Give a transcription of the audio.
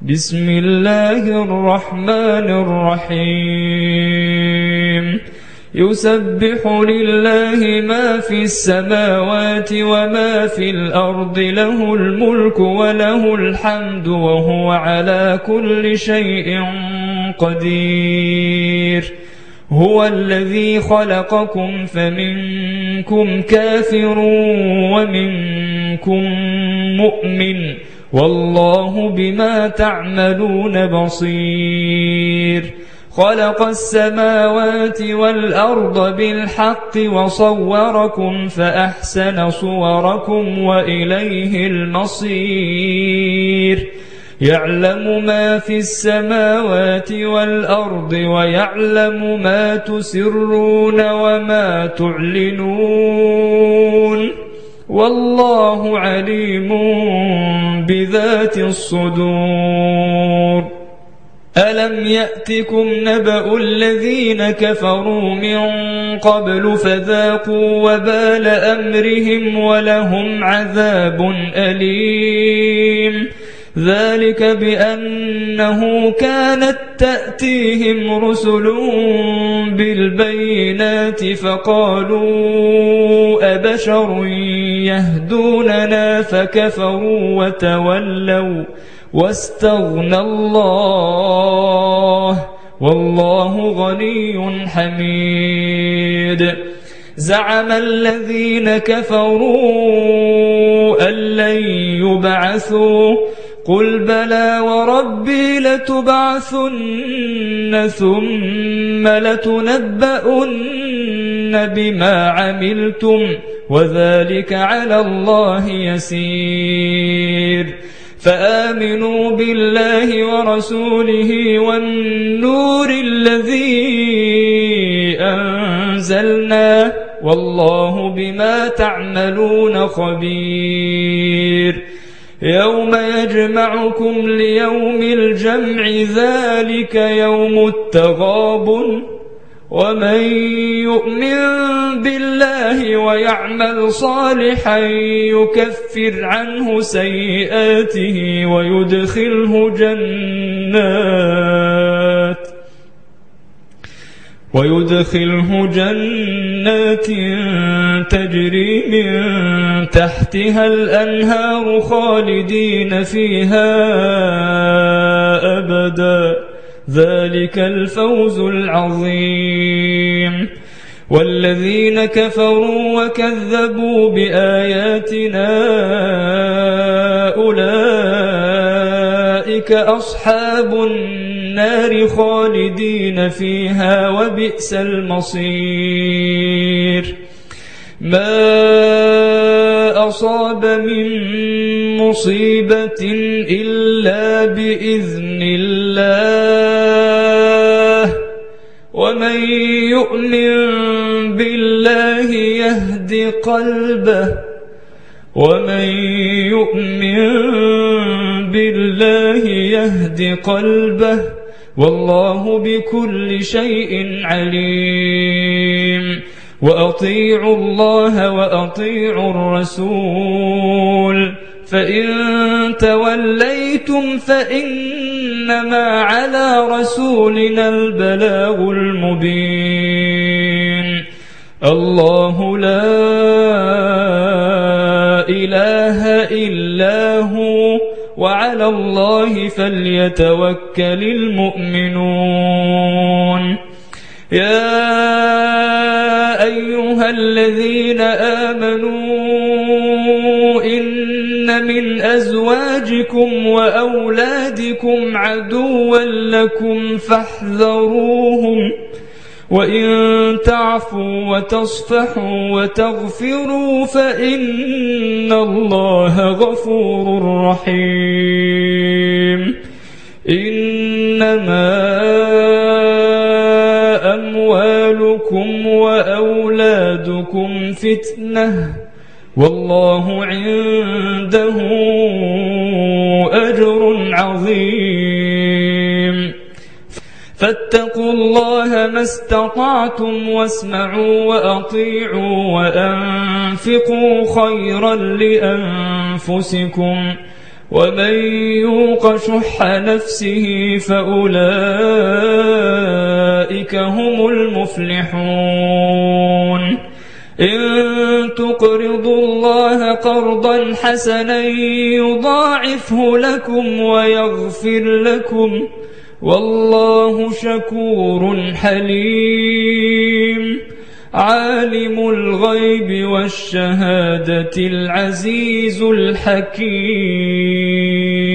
بسم الله الرحمن الرحيم يسبح لله ما في السماوات وما في الأرض له الملك وله الحمد وهو على كل شيء قدير هو الذي خلقكم فمنكم كافر ومنكم مؤمن والله بما تعملون بصير خلق السماوات والأرض بالحق وصوركم فأحسن صوركم وإليه المصير يعلم ما في السماوات والأرض ويعلم ما تسرون وما تعلنون والله عليم بذات الصدور ألم يأتكم نبأ الذين كفروا من قبل فذاقوا وبال أمرهم ولهم عذاب أليم ذلك بأنه كانت تأتيهم رسل بالبينات فقالوا أبشر يهدوننا فكفروا وتولوا واستغنى الله والله غني حميد زعم الذين كفروا أن لن يبعثوا قل بلى وربي لتبعثن ثم لتنبؤن بما عملتم وذلك على الله يسير فآمنوا بالله ورسوله والنور الذي أنزلنا والله بما تعملون خبير يوم يجمعكم ليوم الجمع ذلك يوم التغابن ومن يؤمن بالله ويعمل صالحا يكفر عنه سيئاته ويدخله جنات تجري من تحتها الأنهار خالدين فيها أبدا ذلك الفوز العظيم والذين كفروا وكذبوا بآياتنا أولئك أصحاب النار خالدين فيها وبئس المصير ما أصاب من مصيبة إلا بإذن الله ومن يؤمن بالله يهد قلبه والله بكل شيء عليم وأطيعوا الله وأطيعوا الرسول فإن توليتم فإنما على رسولنا البلاغ المبين الله لا إله إلا هو وعلى الله فليتوكل المؤمنون يا أيها الذين آمنوا إن من أزواجكم وأولادكم عدوا لكم فاحذروهم وإن تعفوا وتصفحوا وتغفروا فإن الله غفور رحيم إنما أموالكم وأولادكم فتنة والله عنده أجر عظيم فاتقوا الله ما استطعتم واسمعوا وأطيعوا وأنفقوا خيرا لأنفسكم ومن يوق شح نفسه فأولئك هم المفلحون إن تقرضوا الله قرضا حسنا يضاعفه لكم ويغفر لكم والله شكور حليم عالم الغيب والشهادة العزيز الحكيم